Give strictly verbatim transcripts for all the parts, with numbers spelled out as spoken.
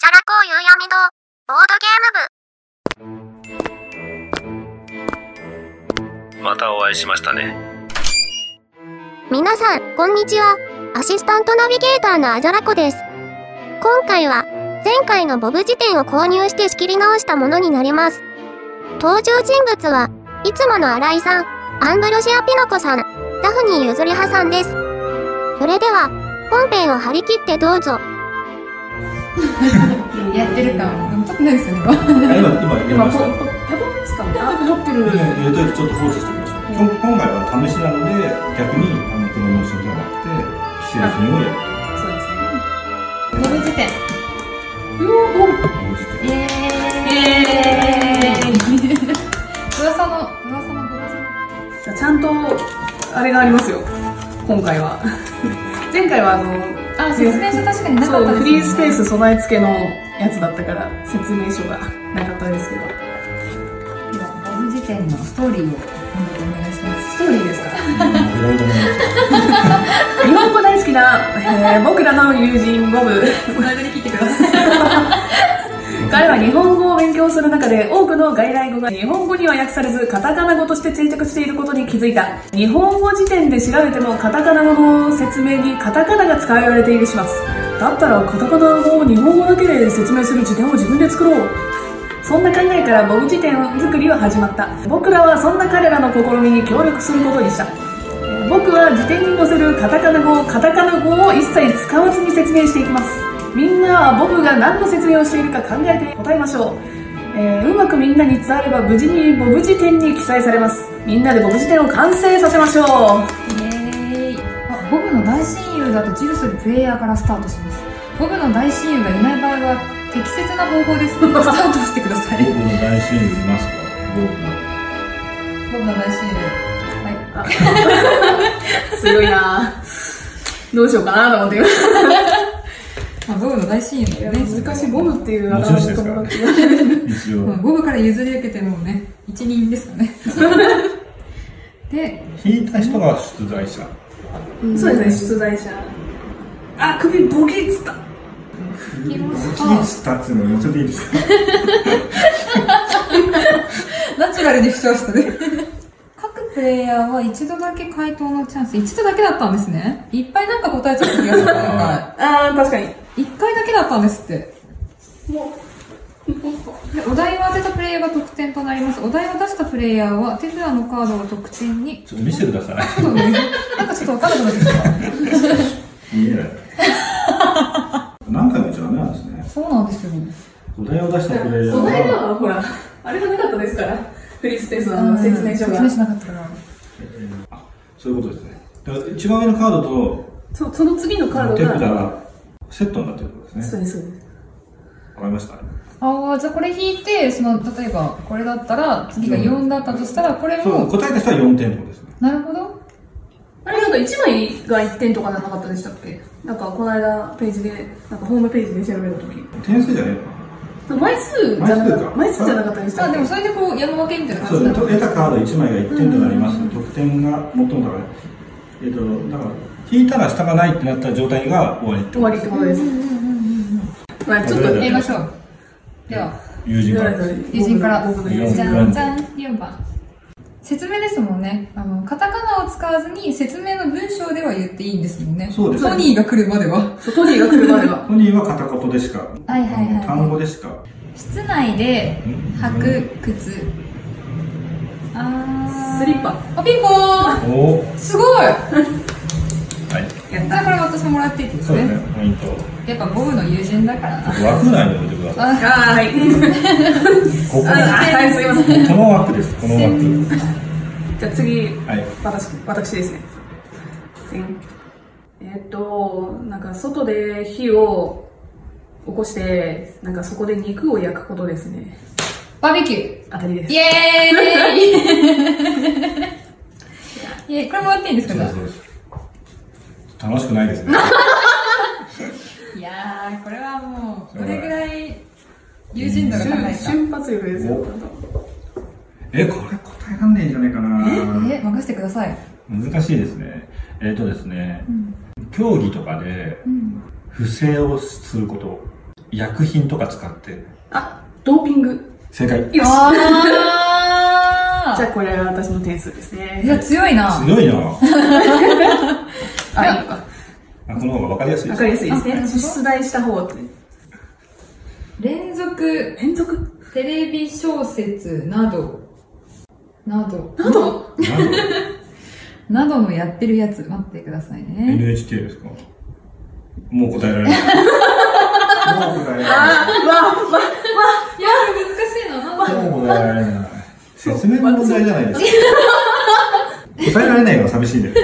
らこう夕闇堂、ボードゲーム部。 またお会いしましたね。 皆さん、こんにちは。アシスタントナビゲーターのあじゃらこです。今回は、前回のボブ辞典を購入して仕切り直したものになります。登場人物は、いつもの新井さん、アンブロシア・ピノコさん、ダフニー・ユズリハさんです。それでは、本編を張り切ってどうぞ。 やってる感、撮ってないですよね。 今、今、 今、 今、 ポッ、ポッ、ペボですかね。あ、撮ってる。 えっと、ちょっと放置しておきましょう。今今回は試しなので、逆に、あの、プロモーションじゃなくて、既製品をやる。 そうですね。ボブ辞典。うおー、ボブ。イエーイ。噂の、噂の、噂の。じゃあ、ちゃんと、あれがありますよ。今回は。前回は、あの、 あ、説明書確かになかったですね。 そう、フリースペース備え付けのやつだったから、説明書がなかったですけど。 では、ボブ辞典のストーリーを、お願いします。 ストーリーですか？ いろいろな。 日本語大好きな、えー、僕らの友人ボブ。 その間に聞いてください。 彼は日本語を勉強する中で多くの外来語が日本語には訳されずカタカナ語として定着していることに気づいた。日本語辞典で調べてもカタカナ語の説明にカタカナが使われているします。だったらカタカナ語を日本語だけで説明する辞典を自分で作ろう。そんな考えからボブ辞典作りは始まった。僕らはそんな彼らの試みに協力することにした。僕は辞典に載せるカタカナ語をカタカナ語を一切使わずに説明していきます。みんなはボブが何の説明をしているか考えて答えましょう。えー、うまくみんなに伝われば無事にボブ辞典に記載されます。みんなでボブ辞典を完成させましょう。 イエーイ。あ、ボブの大親友だと自負するプレイヤーからスタートします。ボブの大親友がいない場合は適切な方法です。スタートしてください。 僕の大親友いますか？ ボブの大親友。はい。 強いなぁ。どうしようかなと思って今。 まあ、ボブの大親友だよね。 難しいボブっていう持ち主ですからね。一応。 ボブから譲り受けてもね、一人ですからね。で、 引いた人が出題者。 そうですね、出題者。あ、首ボキッつった。 ボキッつったっていうのを乗せていいですか？ ナチュラルに主張したね。各プレイヤーは一度だけ回答のチャンス。一度だけだったんですね。いっぱいなんか答えちゃった気がする。 ああ、確かに。 一回だけだったんですって。 もう。 でお題を当てたプレイヤーが得点となります。お題を出したプレイヤーは手札のカードを得点に。 ちょっと見せてください。 なんかちょっと分からなくなってきた。 見えない。何回も言っちゃダメなんですね。 そうなんですよ。 お題を出したプレイヤーお題は。 は、ほら、あれがなかったですから。フリースペースの説明書が。 説明しなかったから。 あ、そういうことですね。だから一番上のカードと、 そその次のカード手札が。 がセットになっていることですね。 そうです、そうです。 わかりました。 ああ、じゃあこれ引いて、その、例えばこれだったら、次がよんだったとしたら、これそう、 も。 答えた人はよんてんとですね。 なるほど。 あれなんかいちまいがいってんとかじゃなかったでしたっけ？なんかこの間ページで、なんかホームページで調べたとき。 点数じゃねえのか枚数じゃなかった。 枚枚数じゃなかったでしたっあ、 け？ でもそれでこう、山分けみたいなな。そうですね。 感じだ。 得たカードいちまいがいってんとなります。得点が最も高い。えっと、だから、引いたら下がないってなった状態が終わりって終わりってことです。まあちょっとやりましょう。では、 友人から。 友人から。 僕の友人じゃんじゃん、よんばん。説明ですもんね。あの、カタカナを使わずに説明の文章では言っていいんですもんね。 そうです。 トニーが来るまでは。 そうトニーが来るまでは。 トニーは片言でしか。 はいはいはい。 単語でしか。 室内で履く靴。あー。 スリッパ。 あ、ピンポーンおお。 すごいはい。 やっじゃあこれ私もらっていいですね。 そうですね、ポイント。 やっぱボブの友人だからな。 枠内に置いてください。 あ、 あー、はい。 ここあはい、すいません。 この枠です、この枠。 じゃあ次、 はい。 私、私ですね。えーっと、なんか外で火を起こして、なんかそこで肉を焼くことですね。 バーベキュー。 当たりです。 イエーイイエーイこれもらっていいんですか？ そうです、そうです。楽しくないですね。 いやー、これはもう、どれぐらい友人度が高いか。 瞬発力ですよ。 え、これ答えらんねえんじゃないかな。 え、任せてください。 難しいですね。えっ、ー、とですね、 うん、 競技とかでうん、 不正をすること。 薬品とか使って。 あ、ドーピング。 正解。 よし。 あじゃあこれは私の点数ですね。 いや、強いな。 強いな。 あ、いいのか。 あ、この方が分かりやすいです。 わかりやすいですね。 あなるほど出題した方って。 連続連続テレビ小説など、など、 などなどのやってるやつ、待ってくださいね。 エヌエイチケー ですか？もう答えられない。もう答えられない。 あー、わ、わ、わ、 いや、難しいな、なんだもう答えられない。説明の問題じゃないですか。答えられないのは寂しいんだよ。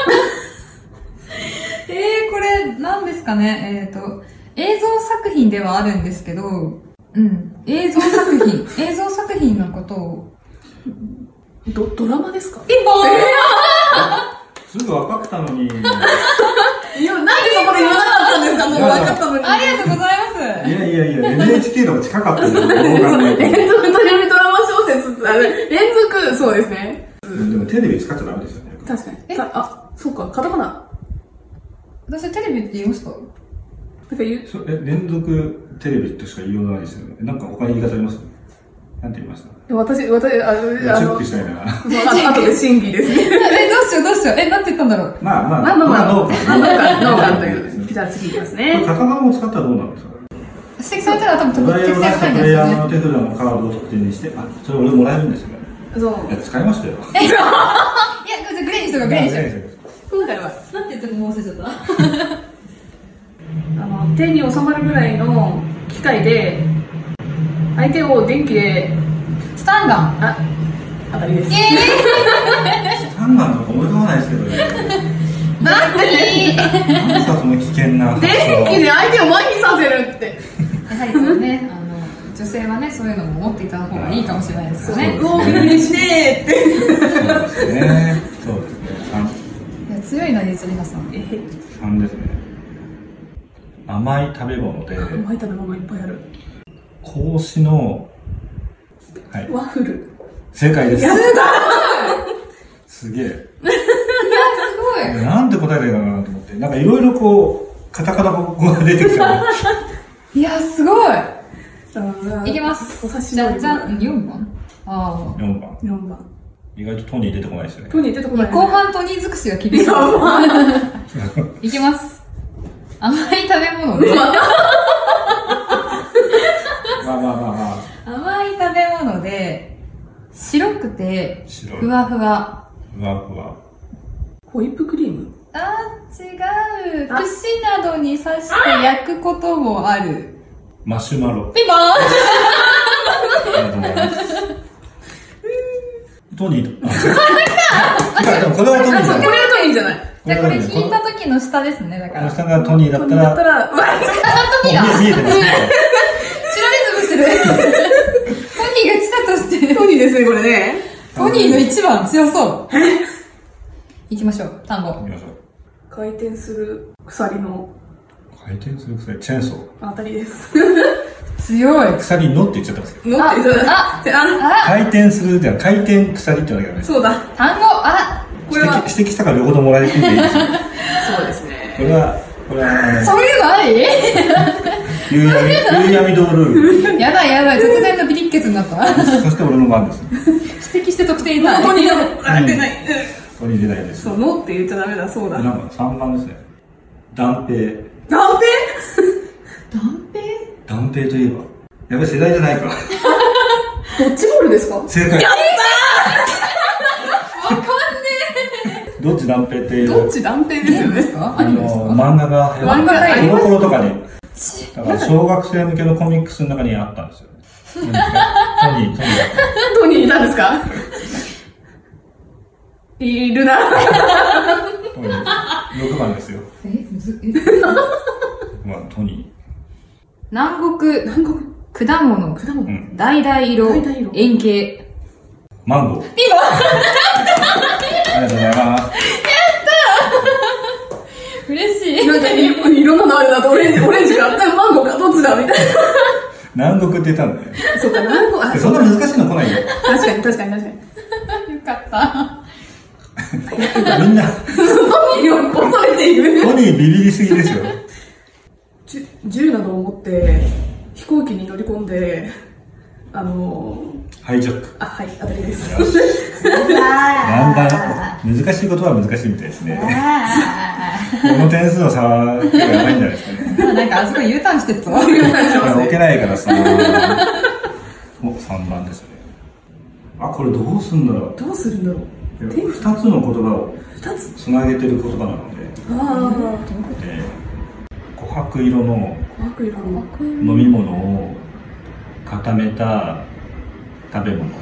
えー、これ、何ですかね。えっと、映像作品ではあるんですけど、うん、映像作品、映像作品のことを、 ド、ドラマですか？ ピンポーン、 すぐ分かったのに。 いや、なんでそこで言わなかったんですか？その分かったのに。 ありがとうございます。 いやいやいや、エヌエイチケー の方が近かったんだよ。どう考えても連続テレビドラマ小説って、あれ連続、そうですね。 でもテレビ使っちゃダメですよね。 確かに。たあ、そうか、カタカナ。 私テレビって言いました？ なんか言う、 そえ、連続テレビとしか言いようがないですよね。なんか他に言い方あります？なんて言いました？ 私、私、あの、あのチェック、したいな。 そうあ後で審議ですね。 え、どうしようどうしよう。え、なんて言ったんだろう。 まあまあ、 まあまあまあ、 農家。 農家、農家といですね。 う。じゃあ次いきますこれね。 カタカナを使ったらどうなるんですか？ 指摘されたら多分お題を出適正したプレイヤーないんですよね。 の手札のカードを得点にして、あ、それ俺もらえるんですよね。 そう。 いや、使いましたよ。 いや、じゃあグレーにしようか、グレーにしよう。 今回は、 なんて言ったかもう忘れちゃった。 あの、手に収まるぐらいの機械で、相手を電気で、 スタンガン。 あ、当たりです。 スタンガンとか思い浮かばないですけどね。 なんでなんですか、その危険な発想。 電気で相手を麻痺させるって。 やはりそうね、あの、女性はね、そういうのも持っていた方がいいかもしれないですよね。 うおー、ビリしてーって。 そうですね。そうですね。 いや、強いな、ゆずりはさん。 えへ、 さんですね。甘い食べ物で、 甘い食べ物いっぱいある。 格子の、はい、 ワッフル。 正解です。 やったすげえ。 いや、すごい。 なんて答えたらいいのかなと思って、なんかいろいろこう、カタカナ語が出てきた。 いや、すごい。いきまます。 お刺身じゃんじゃん、よんばんああ。 よんばん。 よんばん。 意外とトニー出てこないですよね。 トニー出てこない。 後半トニー尽くしが厳しい。 やばい。 いきます。甘い食べ物で、 まあまあまあまあ。 甘い食べ物で、白くて、 白い。 ふわふわ。 ふわふわ。 ホイップクリーム。 あー、違う。 あ串などに刺して焼くこともある。 マシュマロ。 ピンポーンありがとうございます。トニーと。あ、違う、でもこれはトニーあ、そう、 だ。 これはトニーじゃない。 じゃあこれ引いた時の下ですね、だから。 この下がトニーだったら、 だったら、わあ、トニーだ。 もう見えてますね。 知られずむしてる。トニーが来たとして。 トニーですね、これね。 トニーの一番強そう。行きましょう、単語。 行きましょう。 回転する鎖の回転する鎖、チェーンソー。 当たりです。 強い。 鎖のって言っちゃったんですけど。 のって言ったら、 あ、 あ、 あ、 回転するじゃん、回転鎖って言わなきゃダメ。 そうだ。 単語、あ、 これは、 指摘指摘したから両方ともらえていいですよ。 そうですね。 これは、これは、あの、 そういうのあり夕闇、夕闇堂ルール。 やばいやばい、突然のビリッケツになった。 そして俺の番です。 指摘して得点いたい。 トニーの、あ、出ない。 ここに出ないです。 そう、のって言っちゃダメだ、そうだ。 なんかさんばんですね。断平。 断断平断平といえば。やべ、世代じゃないか。 平ドッジボールですか？ 正解。 わかんねどっち断平っていう。 どっち断平ですよね。 かあアニメですかの、漫画が流行漫画がって、コロコロとかに。だから小学生向けのコミックスの中にあったんですよ。トニー、トニー。 トニーいたんですか？いるな。 トニー。ろくばんですよ。 え、むず、えまあ、トニ南国、 南国、 果物、 果物。 ー。うん。 橙色、 橙色円形。 マンゴー。 ピンポありがとうございます。 ン嬉しい。 なんかい、いろんなのあるなと、オレンジ、オレンジか、マンゴーか、どっちだみたいな。 南国って言ったんだね。 そうか、南国、あ、 そんな難しいの来ないよ。 確かに、確かに、確かに。 よかった。 みんな、 トニーを恐れている。 トニービビりすぎですよ。 ち銃などを持って飛行機に乗り込んで、あのハイジャック。 あ、はい、当たりです。 よしだんだん難しいことは難しいみたいですね。この点数の差はやばいんじゃないですかね。 なんかあそこ U ターンしてるぞ。 U ターンしてますね。 置けないからさ。お、さんばんですね。あ、これどうすんだろう。 どうするんだろう。 ふたつの言葉を二つつなげてる言葉なので、 あえー、琥珀色のあ、琥珀色の飲み物を固めた食べ物。 琥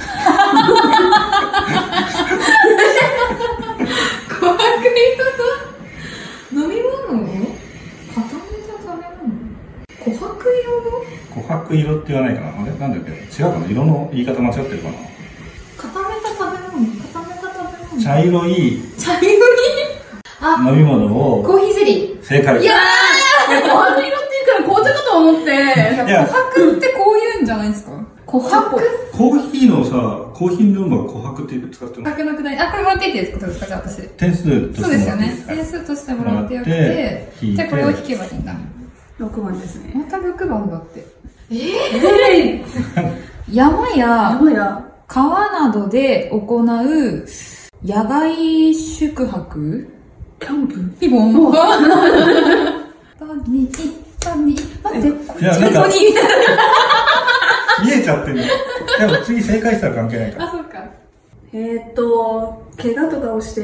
珀色の飲み物を固めた食べ物。琥珀色の琥珀色って言わないかな。あれなんだっけ、違うかな。色の言い方間違ってるかな。 固めた食べ物。固めた食べ物。 茶色い茶色いあ、 飲み物を。 コーヒーゼリー。 正解。 いやー、琥珀色って言うから紅茶かと思って。 いや、 琥珀ってこういうんじゃないですか。琥珀コーヒーのさ、コーヒールームは琥珀って使ってるの。 琥珀のくだり。あ、これもらっていいってことですか、じゃあ私。 点数としてそうですよね。 もらっていいですか。 点数としてもらってよくもらってて、 引いてじゃあこれを引けばいいんだ。 ろくばんですね。 またろくばんだって。 えぇ、 山や山や川などで行う野外宿泊キャンプピボン。トニー、トニー、待って、こっちいやなんかトニーみたいな。 見えちゃってるの。でも次正解したら関係ないから。 あ、そうか。 えーっと、怪我とかをして、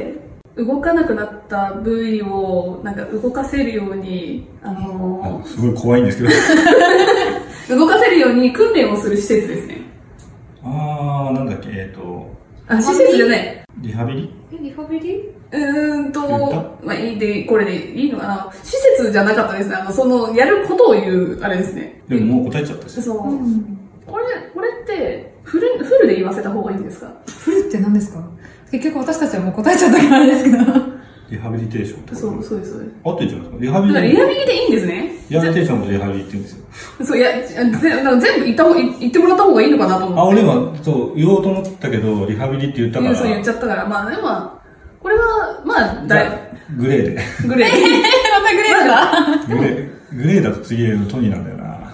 動かなくなった部位を、なんか動かせるように、あのすごい怖いんですけど。 ー、動かせるように訓練をする施設ですね。 あー、なんだっけ、えっと、 あ、施設じゃない。 リハビリえ、リハビリうーんと言った、 まあいいで、これでいいのかな。施設じゃなかったですね。あの、その、やることを言う、あれですね。 でももう答えちゃったし。 そう。 うん。 これ、これって、フル、フルで言わせた方がいいんですか？ フルって何ですか？結局私たちはもう答えちゃったからあれですけど。 リハビリテーションってこと。 そう、そうです、そうです。 あって言っちゃうんですか。リハビだからリ。 リハビリでいいんですね。 リハビリテーションとリハビリって言うんですよ。 そう、いや、ぜなんか全部言った方、言言ってもらった方がいいのかなと思って。 あ、俺今、そう、言おうと思ったけど、リハビリって言ったから。 いやそう言っちゃったから、まあ、でも、これは、まあ、だい、 グレーで。 グレー。 またグレードだ。 グレー、グレーだと次のトニーなんだよな。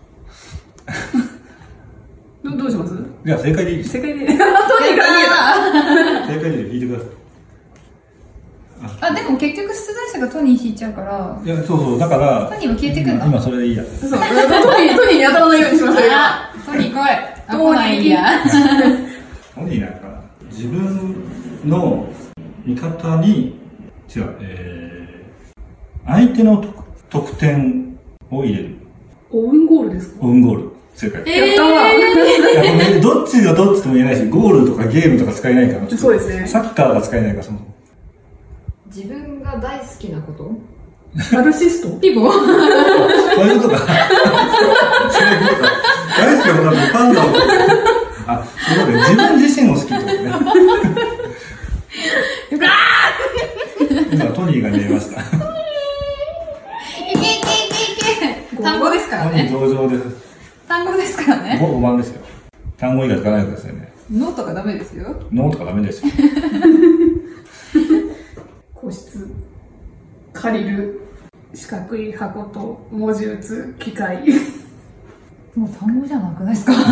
どどうします？ いや、正解でいいです。 正解で。とにかく正解でいい。聞いてください。 あ、でも結局出題者がトニー引いちゃうから、 いや、そうそう、だから、 トニーは消えてくんだ。 今それでいいや。 そう、トニー、トニーに当たらないようにしましたよ。 あ、トニー来い。あ、 トニー来ないや。 トニーなんか、自分の味方に、違う、えー、相手の得得点を入れる。 オウンゴールですか？ オウンゴール。正解。 やったわ。 いや、これどっちがどっちとも言えないし、ゴールとかゲームとか使えないから。 そうですね。 サッカーが使えないから、その。 自分が大好きなことナルシスト？ ピボン。 そういうことか。そういうことか。大好きなことはパンダを。あ、そういうことで、自分自身を好きってことね。今、トニーが見えました。 いけいけいけいけ。単語ですからトニーね。 上々です。 単語ですからね。 ごばんですよ。単語以外使わないでくださいね。 ノーとかダメですよ。 ノーとかダメですよ。 個室、借りる、四角い箱と文字打つ機械。 もう単語じゃなくないですか？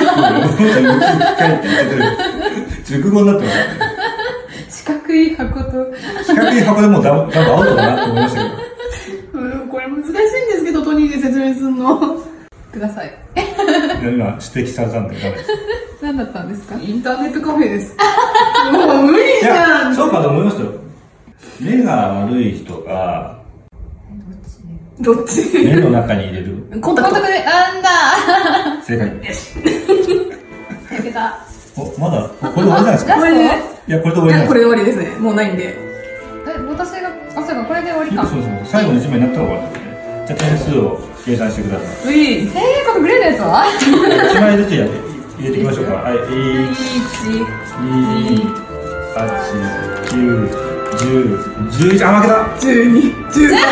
熟語になってますね。 四角い箱と。 四角い箱でもうだ多分アウトだなと思いましたけど。 うん、これ難しいんですけど、トニーで説明するの。 ください。 いや今指摘されたんでダメです。 何だったんですか？ インターネットカフェです。もう無理いじゃや、 ん。 そうかと思いますよ。目が悪い人がどっち？ 目の中に入れる。 コンタクト。 コンタクトで、あんだ正解。 ーやけた。 お、まだ、これで終わりじゃないですか。 これで、 いや、これで終わりじゃないこれで終わりですね。もうないんで。 え、私が、あ、そうか、これで終わりか。 そうそうそう。最後のいちまいになったら終わりなんで。じゃあ点数を計算してください。 うい。 えー、このグレーのやつはいちまいずつやって入れていきましょうか。はい。いち、に、はち、きゅう、じゅう、じゅういち、あ、負けたじゅうに、じゅうさん。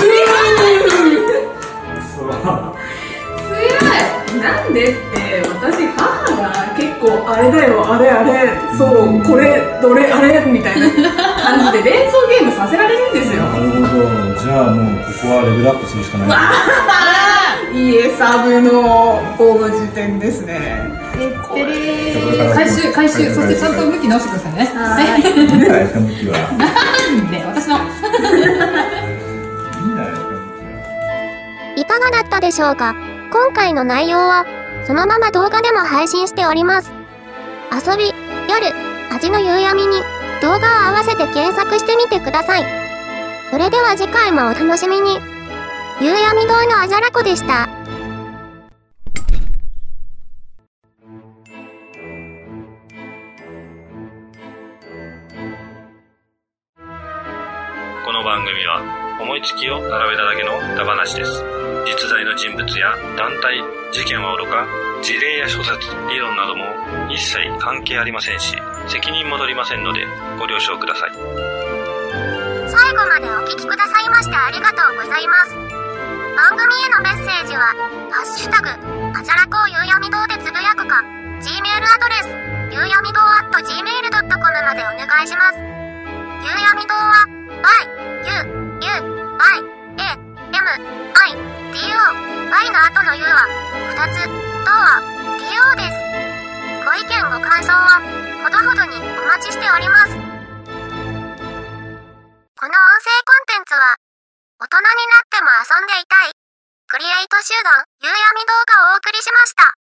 そう。 なんでって、私、母が結構、あれだよ、あれあれ、そう、これ、どれ、あれ、みたいな感じで連想ゲームさせられるんですよ。 なるほど。自じゃあもうここはレベルアップするしかない。 家サブのボブ辞典ですね。 てれー回収回収、そしてちゃんと向き直してくださいね。 はい。 いいんじゃないですか、向きは。 なんで私のいいんじゃないですか、向きは。 いかがだったでしょうか。今回の内容は、そのまま動画でも配信しております。遊び、夜、味の夕闇に動画を合わせて検索してみてください。それでは次回もお楽しみに。夕闇堂のあじゃらこでした。 この番組は思いつきを並べただけの歌話です。実在の人物や団体、事件はおろか、事例や諸説、理論なども一切関係ありませんし、責任も取りませんのでご了承ください。 最後までお聞きくださいましてありがとうございます。番組へのメッセージは、ハッシュタグ、あじゃらこを夕闇堂でつぶやくか、Gmail アドレス、ゆうやみ堂 at ジーメールドットコム までお願いします。夕闇堂は、y, u, u, y, a, m, i, d, o, y の後の u は、ふたつ、堂は、ディーオー です。ご意見ご感想は、ほどほどにお待ちしております。この音声コンテンツは、大人になっても遊んでいたい、クリエイト集団、夕闇動画をお送りしました。